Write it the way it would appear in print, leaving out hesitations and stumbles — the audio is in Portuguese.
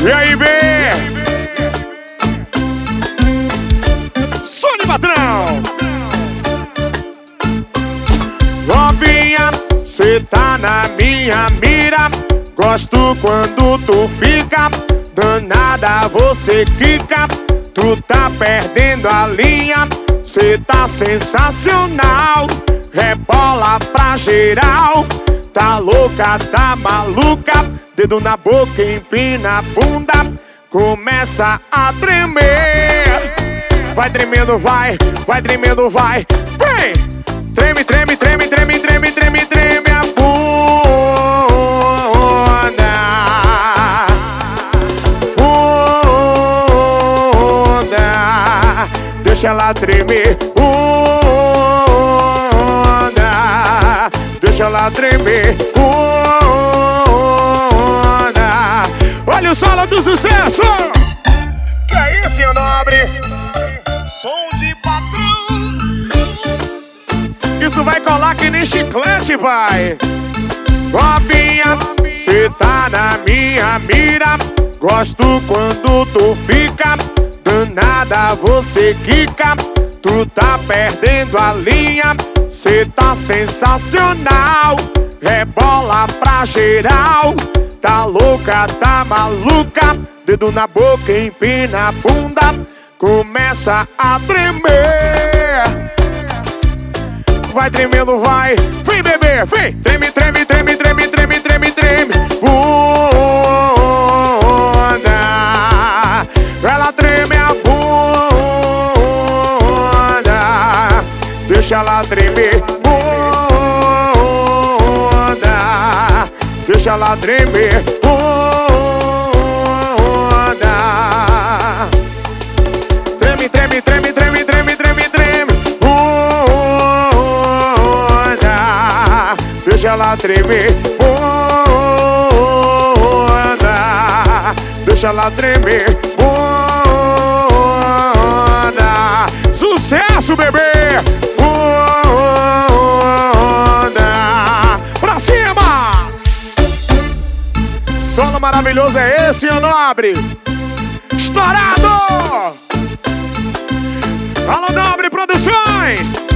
E aí, B? Sony patrão. Novinha, cê tá na minha mira. Gosto quando tu fica danada, você quica. Tu tá perdendo a linha, cê tá sensacional. Rebola pra geral, tá louca, tá maluca. Dedo na boca, empina a bunda, começa a tremer. Vai tremendo, vai tremendo, vai. Vem! Treme, treme, treme, treme, treme, treme, treme a bunda. Bunda. Deixa ela tremer. Bunda. Deixa ela tremer. Bunda. Olha o solo do sucesso. Que é isso, seu nobre? Som de patrão. Isso vai colar que nem chiclete, pai. Novinha, cê tá na minha mira. Gosto quando tu fica danada, você quica. Tu tá perdendo a linha, cê tá sensacional. Rebola pra geral, tá louca, tá maluca. Dedo na boca, empina a bunda, começa a tremer. Vai tremendo, vai. Vem, bebê, vem. Treme, treme, treme, treme, treme, treme, treme. Bunda. Ela treme a bunda. Deixa ela tremer. Bunda. Deixa ela tremer. Bunda. Treme, treme, treme, treme, treme, treme, treme. Deixa ela tremer, bunda. Deixa ela tremer, bunda. Sucesso, bebê! Bunda. Pra cima! Solo maravilhoso é esse, o nobre! Estourado! Alô, Nobre Produções!